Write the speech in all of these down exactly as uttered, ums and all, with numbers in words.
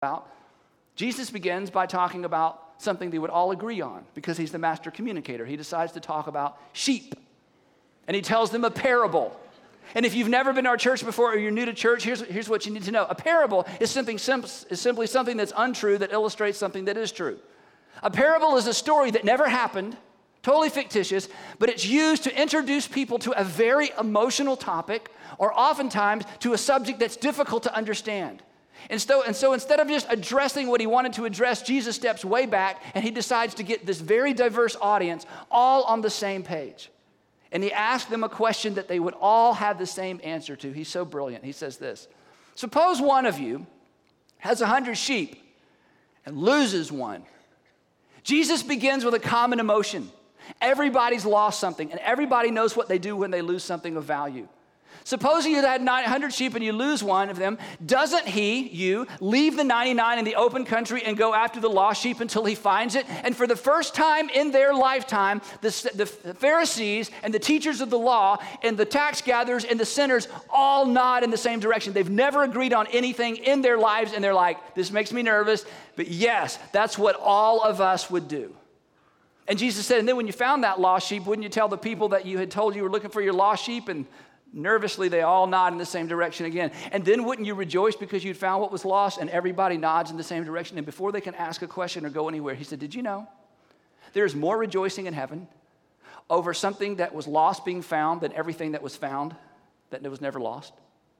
about, Jesus begins by talking about something they would all agree on because he's the master communicator. He decides to talk about sheep, and he tells them a parable. And if you've never been to our church before or you're new to church, here's, here's what you need to know. A parable is, something sim- is simply something that's untrue that illustrates something that is true. A parable is a story that never happened, totally fictitious, but it's used to introduce people to a very emotional topic or oftentimes to a subject that's difficult to understand. And so, and so instead of just addressing what he wanted to address, Jesus steps way back and he decides to get this very diverse audience all on the same page. And he asks them a question that they would all have the same answer to. He's so brilliant. He says this: suppose one of you has a hundred sheep and loses one. Jesus begins with a common emotion. Everybody's lost something, and everybody knows what they do when they lose something of value. Suppose you had nine hundred sheep and you lose one of them. Doesn't he, you, leave the ninety-nine in the open country and go after the lost sheep until he finds it? And for the first time in their lifetime, the, the Pharisees and the teachers of the law and the tax gatherers and the sinners all nod in the same direction. They've never agreed on anything in their lives, and they're like, this makes me nervous, but yes, that's what all of us would do. And Jesus said, and then when you found that lost sheep, wouldn't you tell the people that you had told you were looking for your lost sheep? And nervously, they all nod in the same direction again. And then wouldn't you rejoice because you'd found what was lost? And everybody nods in the same direction. And before they can ask a question or go anywhere, he said, did you know there is more rejoicing in heaven over something that was lost being found than everything that was found that was never lost?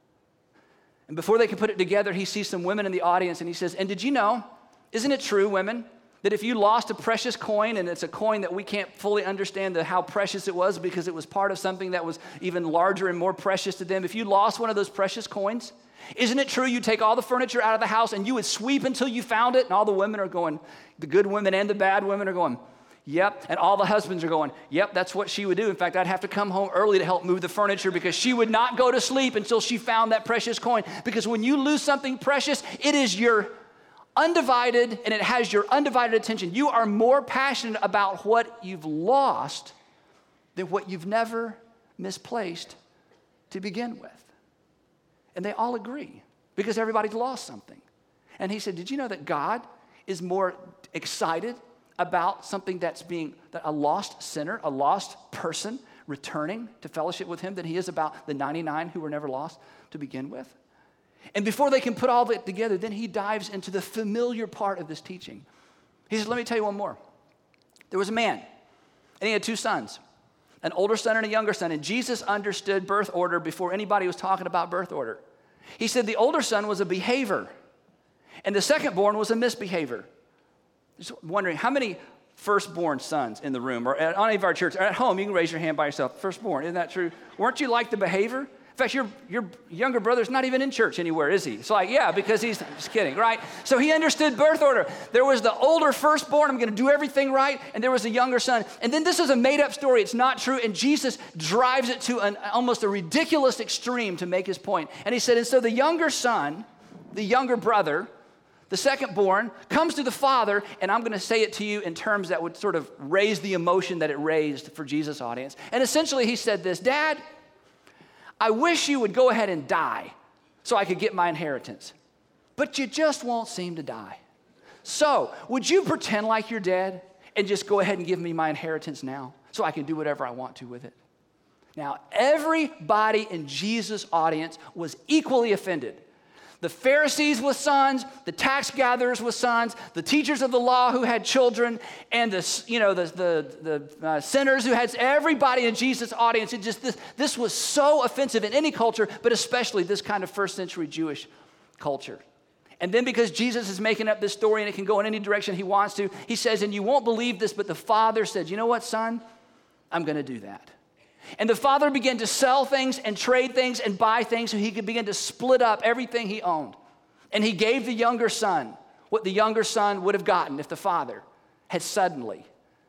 And before they could put it together, he sees some women in the audience and he says, and did you know, isn't it true, women, that if you lost a precious coin, and it's a coin that we can't fully understand the, how precious it was because it was part of something that was even larger and more precious to them, if you lost one of those precious coins, isn't it true you take all the furniture out of the house and you would sweep until you found it? And all the women are going, the good women and the bad women are going, yep. And all the husbands are going, yep, that's what she would do. In fact, I'd have to come home early to help move the furniture because she would not go to sleep until she found that precious coin. Because when you lose something precious, it is your undivided, and it has your undivided attention. You are more passionate about what you've lost than what you've never misplaced to begin with. And they all agree because everybody's lost something. And he said, did you know that God is more excited about something that's being, that a lost sinner, a lost person returning to fellowship with him than he is about the ninety-nine who were never lost to begin with? And before they can put all that together, then he dives into the familiar part of this teaching. He says, let me tell you one more. There was a man, and he had two sons, an older son and a younger son, and Jesus understood birth order before anybody was talking about birth order. He said the older son was a behavior, and the second born was a misbehavior. Just wondering, how many firstborn sons in the room, or at any of our church, or at home, you can raise your hand by yourself, firstborn, isn't that true? Weren't you like the behavior? In fact, your, your younger brother's not even in church anywhere, is he? It's like, yeah, because he's, I'm just kidding, right? So he understood birth order. There was the older firstborn, I'm going to do everything right, and there was a younger son. And then this is a made-up story. It's not true, and Jesus drives it to an almost a ridiculous extreme to make his point. And he said, and so the younger son, the younger brother, the second born, comes to the father, and I'm going to say it to you in terms that would sort of raise the emotion that it raised for Jesus' audience. And essentially he said this, Dad, I wish you would go ahead and die so I could get my inheritance. But you just won't seem to die. So would you pretend like you're dead and just go ahead and give me my inheritance now so I can do whatever I want to with it? Now, everybody in Jesus' audience was equally offended. The Pharisees with sons, the tax gatherers with sons, the teachers of the law who had children, and the you know the the, the uh, sinners who had everybody in Jesus' audience. It just this this was so offensive in any culture, but especially this kind of first century Jewish culture. And then because Jesus is making up this story and it can go in any direction he wants to, he says, and you won't believe this, but the father said, you know what, son? I'm going to do that. And the father began to sell things and trade things and buy things so he could begin to split up everything he owned. And he gave the younger son what the younger son would have gotten if the father had suddenly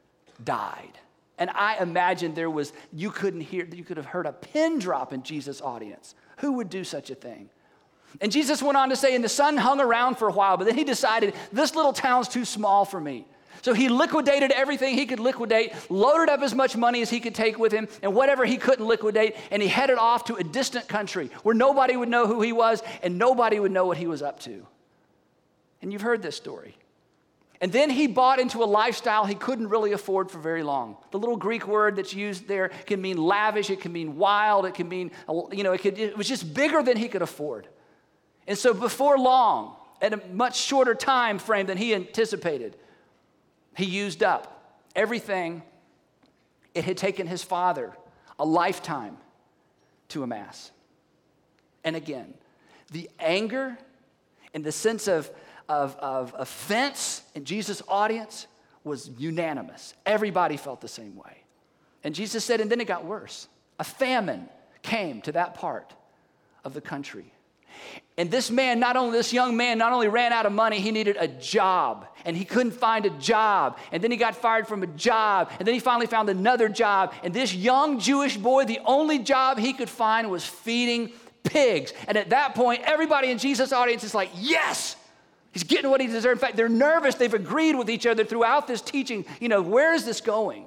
died. And I imagine there was, you couldn't hear, you could have heard a pin drop in Jesus' audience. Who would do such a thing? And Jesus went on to say, and the son hung around for a while, but then he decided, this little town's too small for me. So he liquidated everything he could liquidate, loaded up as much money as he could take with him, and whatever he couldn't liquidate, and he headed off to a distant country where nobody would know who he was and nobody would know what he was up to. And you've heard this story. And then he bought into a lifestyle he couldn't really afford for very long. The little Greek word that's used there can mean lavish, it can mean wild, it can mean, you know, it, could, it was just bigger than he could afford. And so before long, at a much shorter time frame than he anticipated, he used up everything it had taken his father a lifetime to amass. And again, the anger and the sense of Of, of offense in Jesus' audience was unanimous. Everybody felt the same way. And Jesus said, and then it got worse. A famine came to that part of the country. And this man, not only this young man, not only ran out of money, he needed a job. And he couldn't find a job. And then he got fired from a job. And then he finally found another job. And this young Jewish boy, the only job he could find was feeding pigs. And at that point, everybody in Jesus' audience is like, yes! He's getting what he deserves. In fact, they're nervous. They've agreed with each other throughout this teaching. You know, where is this going?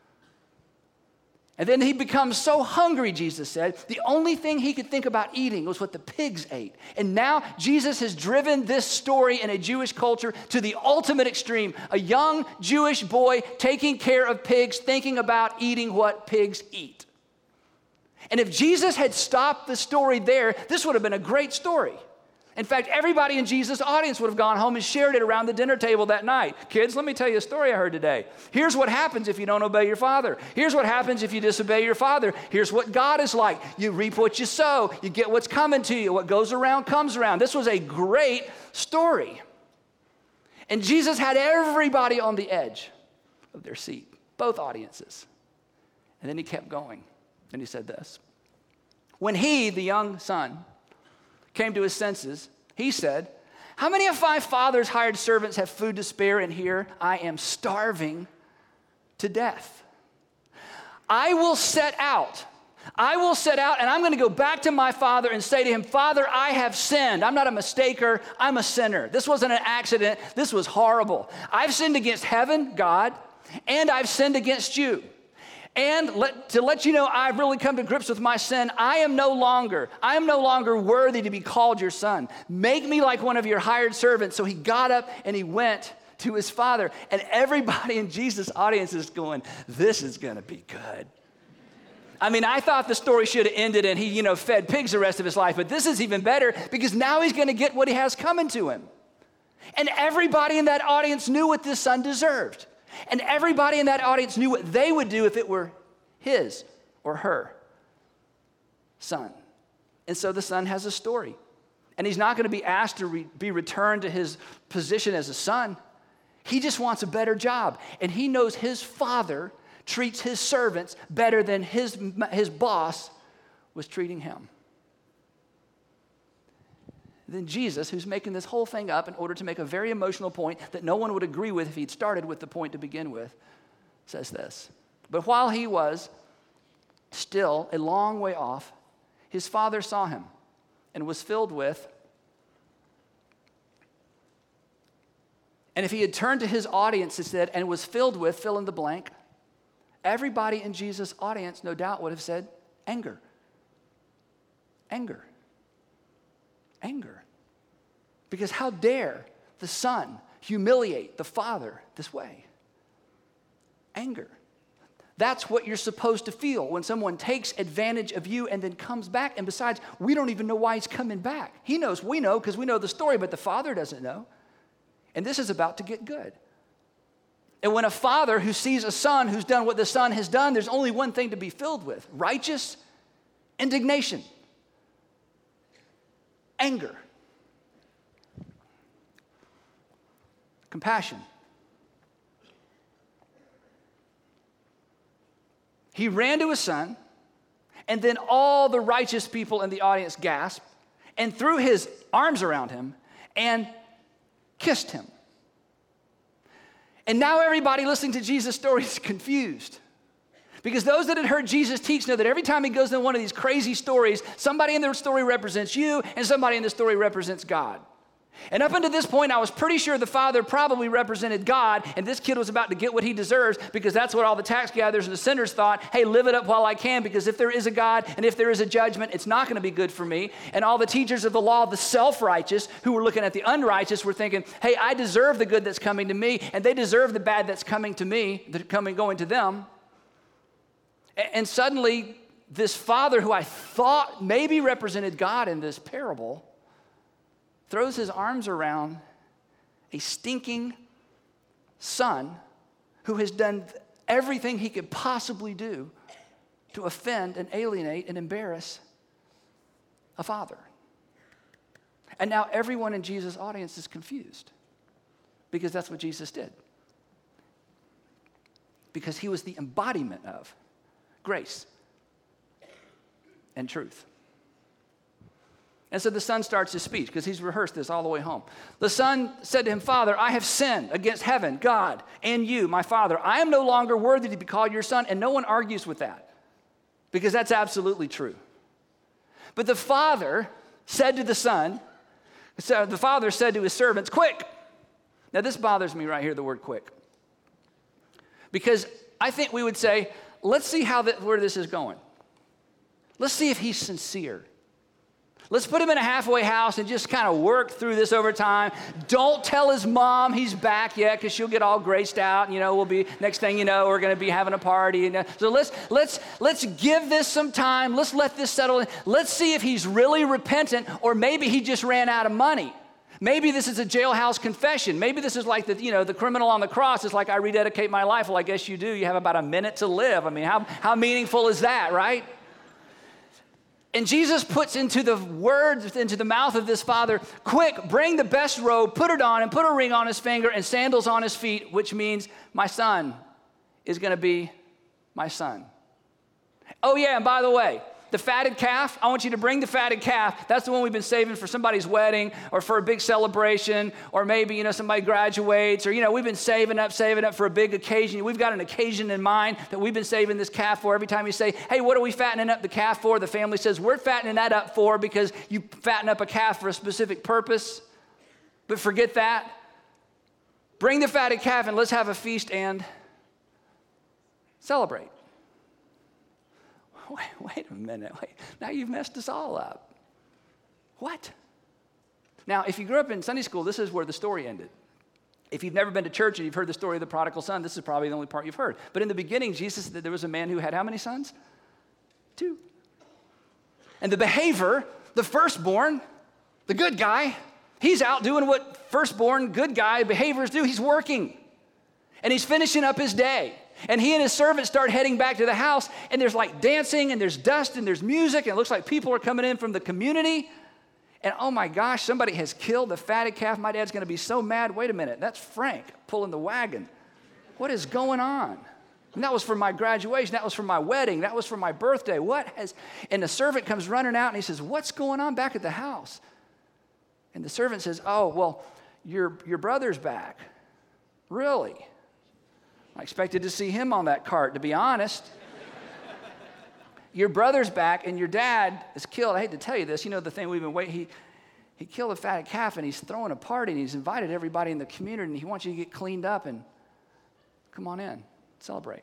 And then he becomes so hungry, Jesus said, the only thing he could think about eating was what the pigs ate. And now Jesus has driven this story in a Jewish culture to the ultimate extreme. A young Jewish boy taking care of pigs, thinking about eating what pigs eat. And if Jesus had stopped the story there, this would have been a great story. In fact, everybody in Jesus' audience would have gone home and shared it around the dinner table that night. Kids, let me tell you a story I heard today. Here's what happens if you don't obey your father. Here's what happens if you disobey your father. Here's what God is like. You reap what you sow. You get what's coming to you. What goes around comes around. This was a great story. And Jesus had everybody on the edge of their seat, both audiences. And then he kept going. And he said this. When he, the young son, came to his senses, he said, how many of my father's hired servants have food to spare, and here I am starving to death? I will set out. I will set out, and I'm going to go back to my father and say to him, Father, I have sinned. I'm not a mistaker. I'm a sinner. This wasn't an accident. This was horrible. I've sinned against heaven, God, and I've sinned against you. And let, to let you know I've really come to grips with my sin, I am no longer, I am no longer worthy to be called your son. Make me like one of your hired servants. So he got up and he went to his father. And everybody in Jesus' audience is going, this is going to be good. I mean, I thought the story should have ended and he, you know, fed pigs the rest of his life. But this is even better because now he's going to get what he has coming to him. And everybody in that audience knew what this son deserved. And everybody in that audience knew what they would do if it were his or her son. And so the son has a story. And he's not going to be asked to re- be returned to his position as a son. He just wants a better job. And he knows his father treats his servants better than his, his boss was treating him. Then Jesus, who's making this whole thing up in order to make a very emotional point that no one would agree with if he'd started with the point to begin with, says this. But while he was still a long way off, his father saw him and was filled with, and if he had turned to his audience, it said, and was filled with, fill in the blank, everybody in Jesus' audience, no doubt, would have said, anger. Anger. Anger. Because how dare the son humiliate the father this way? Anger. That's what you're supposed to feel when someone takes advantage of you and then comes back. And besides, we don't even know why he's coming back. He knows, we know, because we know the story, but the father doesn't know. And this is about to get good. And when a father who sees a son who's done what the son has done, there's only one thing to be filled with: righteous indignation. Anger. Compassion. He ran to his son, and then all the righteous people in the audience gasped and threw his arms around him and kissed him. And now everybody listening to Jesus' story is confused. Because those that had heard Jesus teach know that every time he goes into one of these crazy stories, somebody in the story represents you and somebody in the story represents God. And up until this point, I was pretty sure the father probably represented God, and this kid was about to get what he deserves because that's what all the tax gatherers and the sinners thought. Hey, live it up while I can, because if there is a God and if there is a judgment, it's not going to be good for me. And all the teachers of the law, the self-righteous, who were looking at the unrighteous, were thinking, hey, I deserve the good that's coming to me, and they deserve the bad that's coming to me, that's coming, going to them. And suddenly, this father who I thought maybe represented God in this parable throws his arms around a stinking son who has done everything he could possibly do to offend and alienate and embarrass a father. And now everyone in Jesus' audience is confused because that's what Jesus did. Because he was the embodiment of grace and truth. And so the son starts his speech because he's rehearsed this all the way home. The son said to him, Father, I have sinned against heaven, God, and you, my father. I am no longer worthy to be called your son. And no one argues with that because that's absolutely true. But the father said to the son, so the father said to his servants, quick. Now this bothers me right here, the word quick. Because I think we would say, let's see how that, where this is going. Let's see if he's sincere. Let's put him in a halfway house and just kind of work through this over time. Don't tell his mom he's back yet because she'll get all graced out. You know, we'll be, next thing you know, we're going to be having a party. And so let's, let's, let's give this some time. Let's let this settle in. Let's see if he's really repentant, or maybe he just ran out of money. Maybe this is a jailhouse confession. Maybe this is like the, you know, the criminal on the cross. It's like, I rededicate my life. Well, I guess you do. You have about a minute to live. I mean, how, how meaningful is that, right? And Jesus puts into the words, into the mouth of this father, quick, bring the best robe, put it on, and put a ring on his finger and sandals on his feet, which means my son is going to be my son. Oh, yeah, and by the way, the fatted calf, I want you to bring the fatted calf. That's the one we've been saving for somebody's wedding or for a big celebration, or maybe, you know, somebody graduates, or, you know, we've been saving up, saving up for a big occasion. We've got an occasion in mind that we've been saving this calf for. Every time you say, hey, what are we fattening up the calf for? The family says, we're fattening that up for because you fatten up a calf for a specific purpose. But forget that. Bring the fatted calf and let's have a feast and celebrate. Wait, wait a minute. Wait. Now you've messed us all up. What? Now, if you grew up in Sunday school, this is where the story ended. If you've never been to church and you've heard the story of the prodigal son, this is probably the only part you've heard. But in the beginning, Jesus said there was a man who had how many sons? Two. And the behavior, the firstborn, the good guy, he's out doing what firstborn, good guy behaviors do. He's working. And he's finishing up his day. And he and his servants start heading back to the house, and there's like dancing, and there's dust, and there's music, and it looks like people are coming in from the community. And oh my gosh, somebody has killed the fatted calf. My dad's going to be so mad. Wait a minute, that's Frank pulling the wagon. What is going on? And that was for my graduation. That was for my wedding. That was for my birthday. What has? And the servant comes running out, and he says, what's going on back at the house? And the servant says, oh, well, your, your brother's back. Really? I expected to see him on that cart, to be honest. Your brother's back, and your dad is killed. I hate to tell you this. You know the thing we've been waiting. He, he killed a fatted calf, and he's throwing a party, and he's invited everybody in the community, and he wants you to get cleaned up and come on in, celebrate.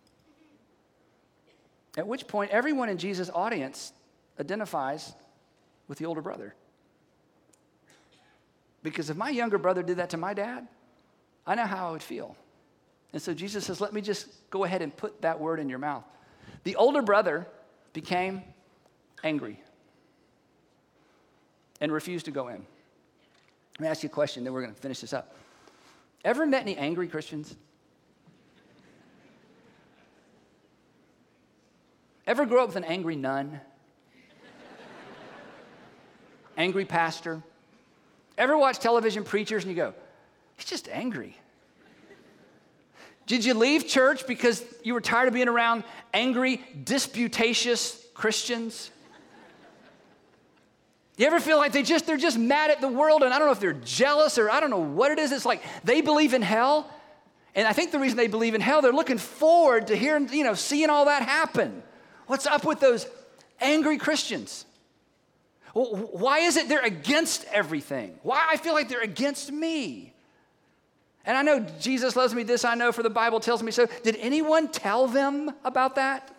At which point, everyone in Jesus' audience identifies with the older brother. Because if my younger brother did that to my dad, I know how I would feel. And so Jesus says, let me just go ahead and put that word in your mouth. The older brother became angry and refused to go in. Let me ask you a question, then we're going to finish this up. Ever met any angry Christians? Ever grow up with an angry nun? Angry pastor? Ever watch television preachers and you go, he's just angry? Did you leave church because you were tired of being around angry, disputatious Christians? You ever feel like they just, they're just mad at the world, and I don't know if they're jealous or I don't know what it is. It's like they believe in hell, and I think the reason they believe in hell, they're looking forward to hearing, you know, seeing all that happen. What's up with those angry Christians? Why is it they're against everything? Why I feel like they're against me? And I know Jesus loves me, this I know, for the Bible tells me so. Did anyone tell them about that?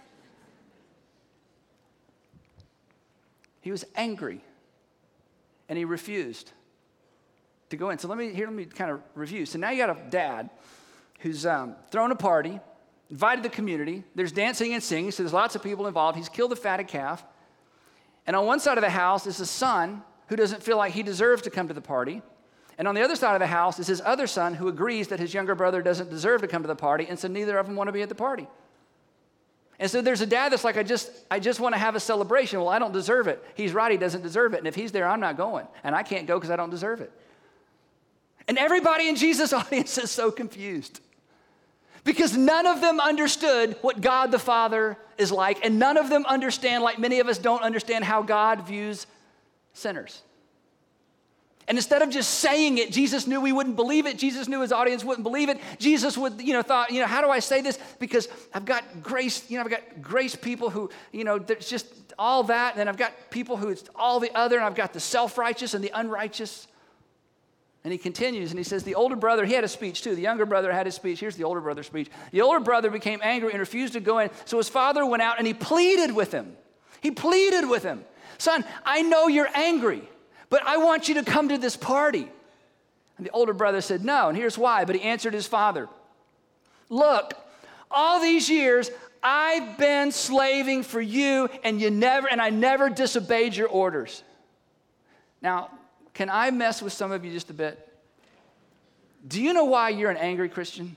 He was angry, and he refused to go in. So let me, here, let me kind of review. So now you got a dad who's um, thrown a party, invited the community. There's dancing and singing, so there's lots of people involved. He's killed a fatted calf. And on one side of the house is a son who doesn't feel like he deserves to come to the party. And on the other side of the house is his other son who agrees that his younger brother doesn't deserve to come to the party, and so neither of them want to be at the party. And so there's a dad that's like, I just, I just want to have a celebration. Well, I don't deserve it. He's right, he doesn't deserve it. And if he's there, I'm not going. And I can't go because I don't deserve it. And everybody in Jesus' audience is so confused because none of them understood what God the Father is like, and none of them understand, like many of us don't understand, how God views sinners. And instead of just saying it, Jesus knew we wouldn't believe it. Jesus knew his audience wouldn't believe it. Jesus would, you know, thought, you know, how do I say this? Because I've got grace, you know, I've got grace people who, you know, there's just all that. And then I've got people who it's all the other. And I've got the self-righteous and the unrighteous. And he continues and he says, the older brother, he had a speech too. The younger brother had his speech. Here's the older brother's speech. The older brother became angry and refused to go in. So his father went out and he pleaded with him. He pleaded with him. Son, I know you're angry, but I want you to come to this party. And the older brother said, no, and here's why. But he answered his father, look, all these years I've been slaving for you, and you never, and I never disobeyed your orders. Now, can I mess with some of you just a bit? Do you know why you're an angry Christian?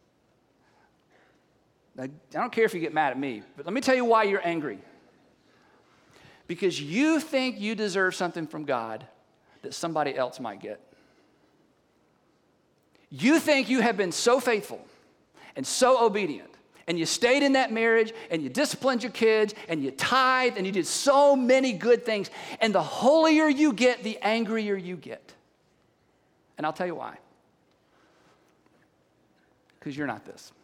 I don't care if you get mad at me, but let me tell you why you're angry. Because you think you deserve something from God that somebody else might get. You think you have been so faithful and so obedient, and you stayed in that marriage, and you disciplined your kids, and you tithed, and you did so many good things, and the holier you get, the angrier you get. And I'll tell you why. Because you're not this.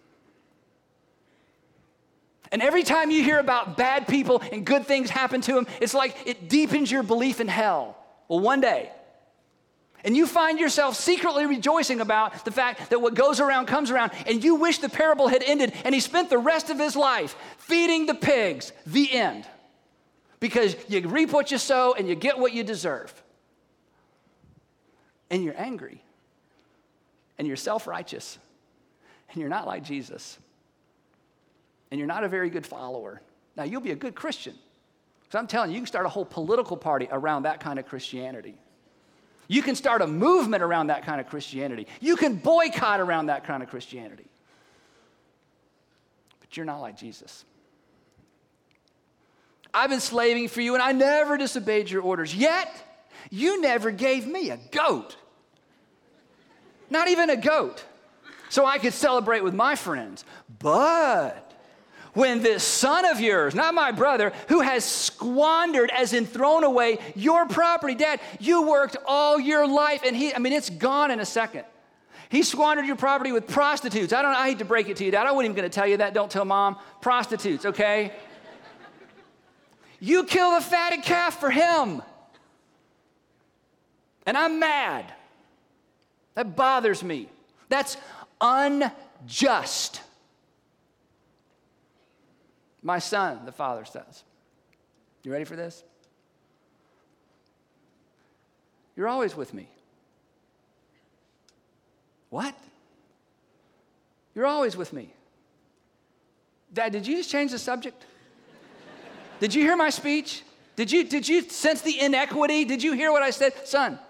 And every time you hear about bad people and good things happen to them, it's like it deepens your belief in hell. Well, one day, and you find yourself secretly rejoicing about the fact that what goes around comes around, and you wish the parable had ended and he spent the rest of his life feeding the pigs, the end. Because you reap what you sow and you get what you deserve. And you're angry. And you're self-righteous. And you're not like Jesus. And you're not a very good follower. Now, you'll be a good Christian. Because I'm telling you, you can start a whole political party around that kind of Christianity. You can start a movement around that kind of Christianity. You can boycott around that kind of Christianity. But you're not like Jesus. I've been slaving for you, and I never disobeyed your orders. Yet, you never gave me a goat. Not even a goat. So I could celebrate with my friends. But when this son of yours, not my brother, who has squandered, as in thrown away, your property, Dad, you worked all your life, and he, I mean, it's gone in a second. He squandered your property with prostitutes. I don't I hate to break it to you, Dad. I wasn't even going to tell you that. Don't tell Mom. Prostitutes, okay? You killed a fatted calf for him. And I'm mad. That bothers me. That's unjust. My son, the father says. You ready for this? You're always with me. What? You're always with me. Dad, did you just change the subject? Did you hear my speech? Did you, did you sense the inequity? Did you hear what I said? Son,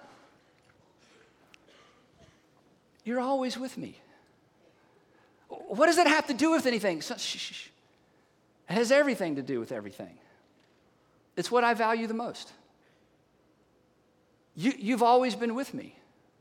you're always with me. What does that have to do with anything? So, shh, shh, shh. It has everything to do with everything. It's what I value the most. You, you've always been with me.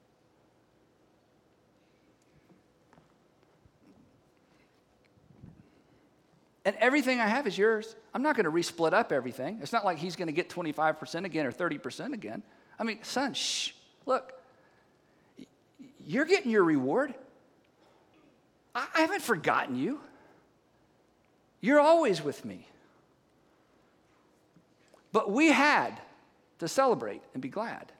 And everything I have is yours. I'm not going to re-split up everything. It's not like he's going to get twenty-five percent again or thirty percent again. I mean, son, shh, look. You're getting your reward. I, I haven't forgotten you. You're always with me. But we had to celebrate and be glad.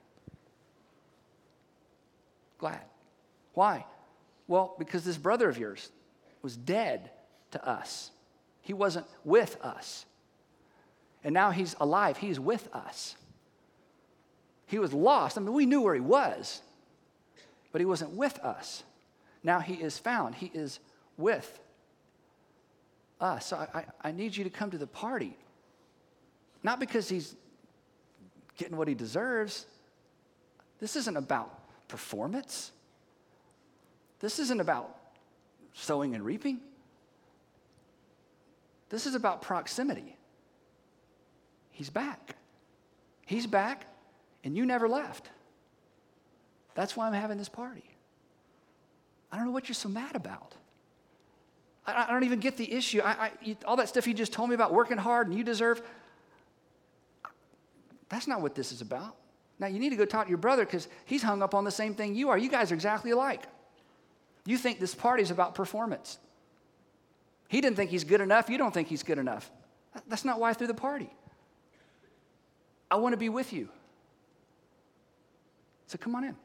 Glad. Why? Well, because this brother of yours was dead to us. He wasn't with us. And now he's alive. He's with us. He was lost. I mean, we knew where he was, but he wasn't with us. Now he is found. He is with us. So I, I, I need you to come to the party. Not because he's getting what he deserves. This isn't about performance. This isn't about sowing and reaping. This is about proximity. He's back. He's back, and you never left. That's why I'm having this party. I don't know what you're so mad about. I, I don't even get the issue. I, I, you, all that stuff you just told me about working hard and you deserve, that's not what this is about. Now, you need to go talk to your brother because he's hung up on the same thing you are. You guys are exactly alike. You think this party is about performance. He didn't think he's good enough. You don't think he's good enough. That's not why I threw the party. I want to be with you. So come on in.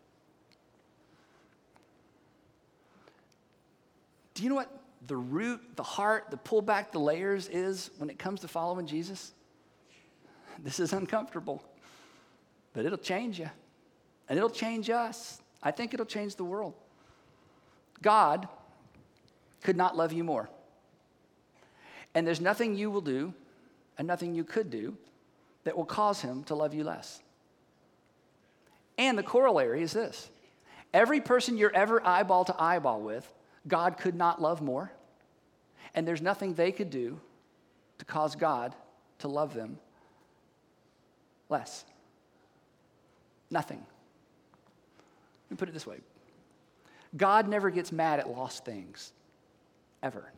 Do you know what the root, the heart, the pull back the layers is when it comes to following Jesus? This is uncomfortable, but it'll change you, and it'll change us. I think it'll change the world. God could not love you more, and there's nothing you will do and nothing you could do that will cause him to love you less. And the corollary is this. Every person you're ever eyeball to eyeball with, God could not love more, and there's nothing they could do to cause God to love them less. Nothing. Let me put it this way. God never gets mad at lost things, ever.